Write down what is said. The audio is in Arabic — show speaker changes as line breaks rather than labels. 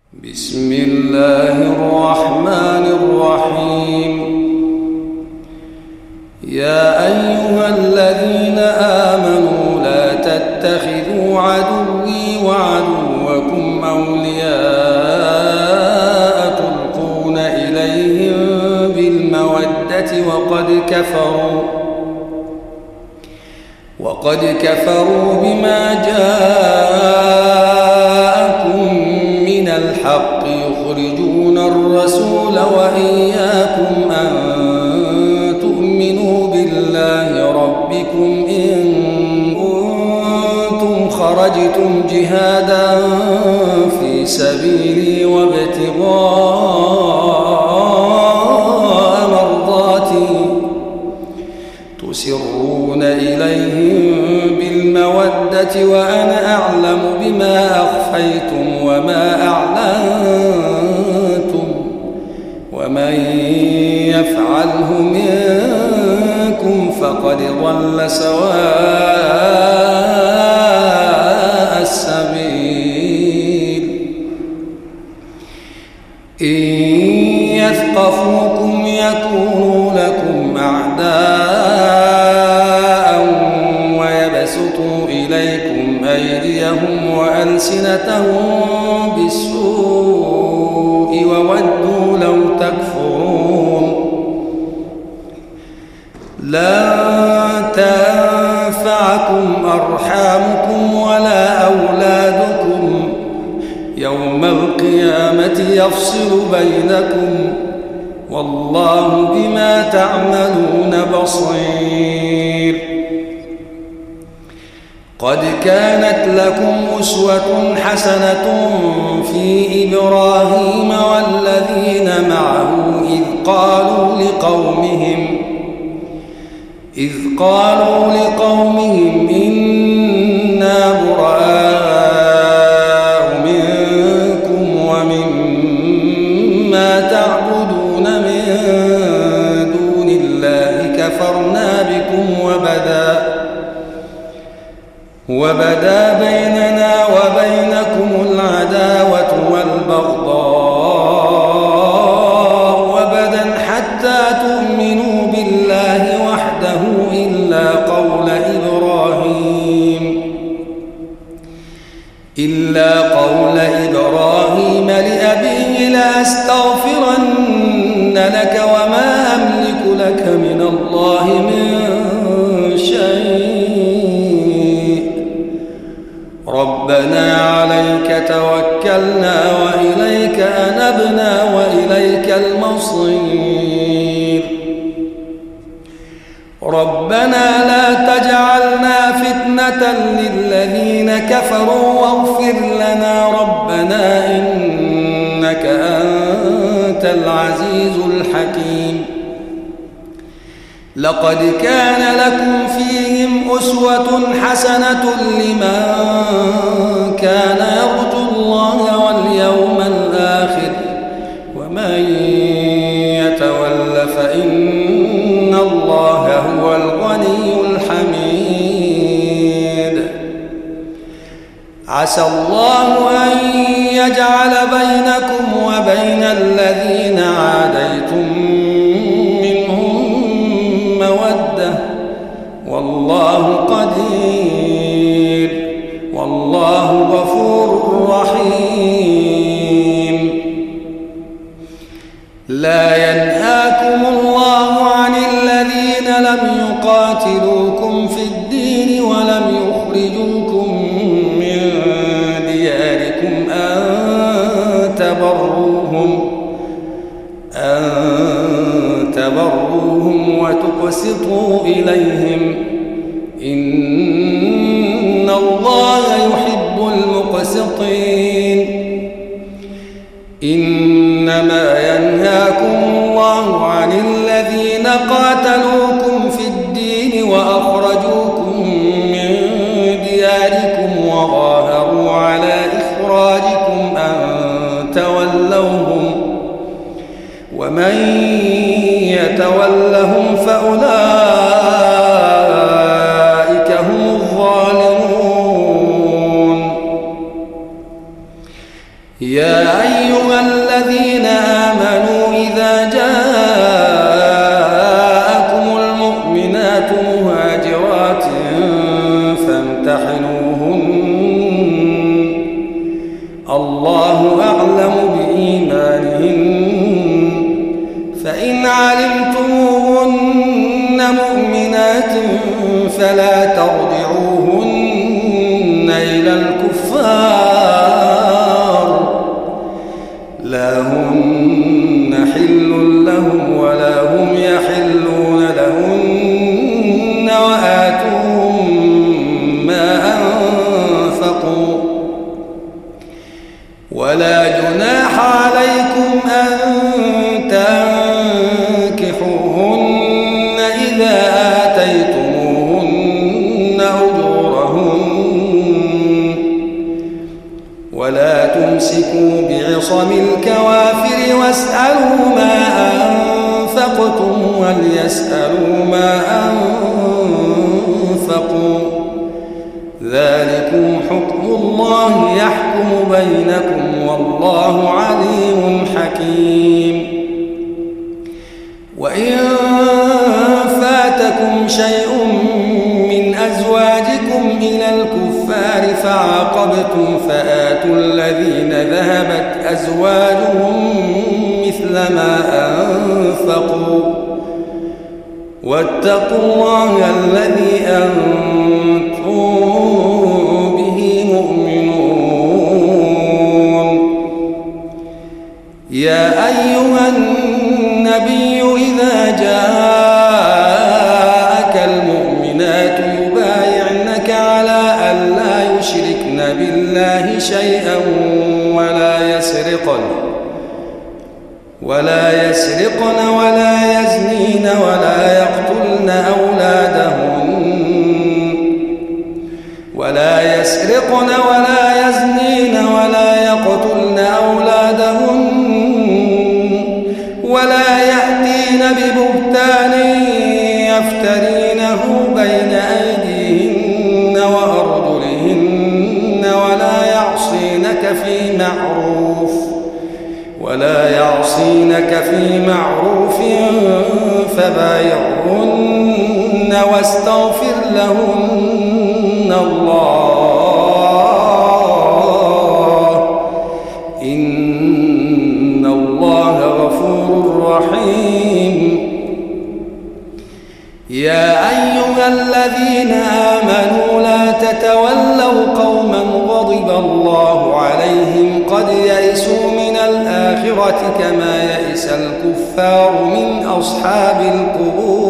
بسم الله الرحمن الرحيم. يا أيها الذين آمنوا لا تتخذوا عدوي وعدوكم أولياء تلقون إليهم بالمودة وقد كفروا بما جاءكم من الحق يخرجون الرسول وإياكم أن تؤمنوا بالله ربكم إن كنتم خرجتم جهادا في سبيلي وابتغاء مرضاتي تسرون إليهم بالمودة وأنا أعلم بما أخفيتم وما أعلنتم ومن يفعله منكم فقد ضل سواء السبيل. إن يثقفوكم يكونوا لكم أعداء ويبسطوا إليكم أيديهم وألسنتهم بالسوء وودوا لو تكفرون. لن تنفعكم أرحامكم ولا أولادكم يوم القيامة يفصل بينكم والله بما تعملون بصير. قد كانت لكم أسوة حسنة في إبراهيم والذين معه إذ قالوا لقومهم إنا براء منكم ومما تعبدون من دون الله كفرنا بكم وبدا بيننا وبينكم العداوة والبغضاء وبدا حتى تؤمنوا بالله وحده إلا قول إبراهيم لأبيه لأستغفرن لك وما أملك لك من الله من شيء ربنا عليك توكلنا وإليك أنبنا وإليك المصير. ربنا لا تجعلنا فتنة للذين كفروا واغفر لنا ربنا إنك أنت العزيز الحكيم. لقد كان لكم فيهم أسوة حسنة لمن كان يرجو الله واليوم الآخر ومن يتول فإن الله هو الغني الحميد. عسى الله أن يجعل بينكم وبين الذين عاديتم والله قدير والله غفور رحيم. لا ينهاكم الله عن الذين لم يقاتلوكم في الدين ولم يخرجوكم من دياركم أن تبروهم وتقسطوا إليهم إن الله يحب المقسطين. إنما ينهاكم الله عن الذين قاتلوكم في الدين وأخرجوكم من دياركم وظاهروا على إخراجكم أن تولوهم ومن يتولهم فأولئك هم الظالمون. يا أيها الذين آمنوا إذا جاءكم المؤمنات مهاجرات فامتحنوهن الله أعلم بإيمانهن فإن علمتموهن مؤمنات فلا ترجعوهن إلى الكفار لا هن حل لهم ولا هم يحلون لهن وآتوهم ما أنفقوا ولا جناح عليكم أن تنكحوهن إذا آتيتموهن أجورهن ولا تمسكوا بعصم الكوافر واسألوا ما أنفقتم وليسألوا ما أنفقوا ذلكم حكم الله يحكم بينكم والله عليم حكيم وإن فاتكم شيء من أزواجكم إلى الكفار فعاقبتم فآتوا الذين ذهبت أزواجهم مثل ما أنفقوا واتقوا الله الذي أنتم به مؤمنون يا أيها النبي إذا جاءك المؤمنات يبايعنك على أن لا يشركن بالله شيئا ولا يسرقن ولا يزنين ولا يقتلن أولادهن ولا يأتين ببهتان يفترينه بين أيديهن وأرجلهن ولا يعصينك في معروف فبايعهن واستغفر لهن الله إن الله غفور رحيم يا أيها الذين آمنوا لا تتولوا قوما غضب الله عليهم قد يئسوا من الآخرة كما يئس الكفار من أصحاب القبور